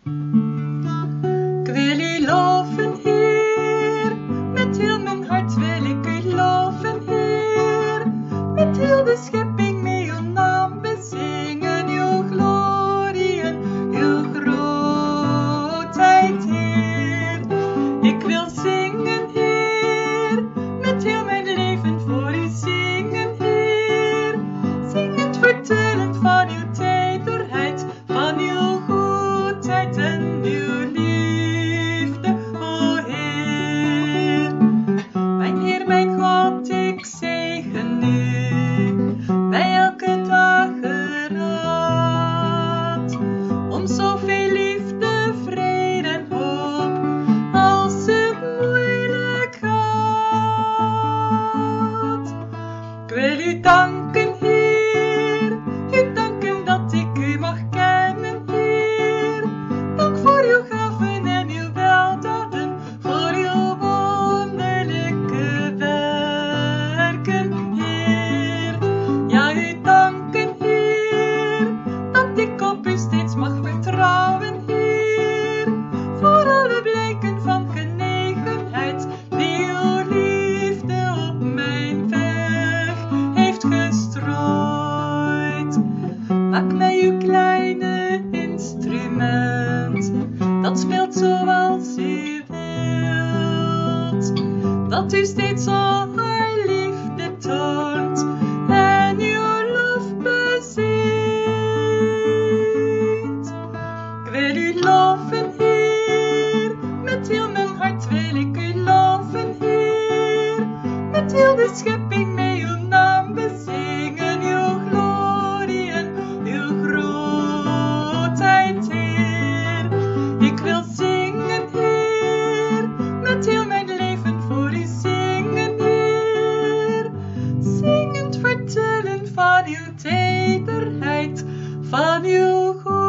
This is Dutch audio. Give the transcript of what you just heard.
Ik wil u loven, Heer, met heel mijn hart wil ik u loven, Heer. Met heel de schepping mee uw naam bezingen, uw glorie en uw grootheid, Heer. Ik wil zingen, Heer, met heel mijn leven voor u zingen, Heer. Zingend vertellen van uw tederheid, van uw goedheid en uw liefde, o Heer. Mijn Heer, mijn God, ik zegen u bij elke dageraad. Om zoveel liefde, vrede en hoop als het moeilijk gaat. Ik wil u danken, Heer, u danken dat ik u mag kennen, Heer. Dank voor uw gaven en uw weldaden, voor uw wonderlijke werken, Heer. Ja, u danken, Heer, dat ik op u steeds mag vertrouwen, Heer. Voor alle blijken van genegenheid die uw liefde op mijn weg heeft gestrooid. Maak mij uw kleine instrument, dat speelt zoals u wilt. Dat u steeds al haar liefde toont en uw lof bezingt. Ik wil u loven, Heer, met heel mijn hart wil ik u loven, Heer. Met heel de schepping mee uw naam bezingen, uw glorie en uw grootheid, Heer. Ik wil zingen, Heer, met heel mijn leven voor u zingen, Heer. Zingend vertellen van uw tederheid, van uw goedheid.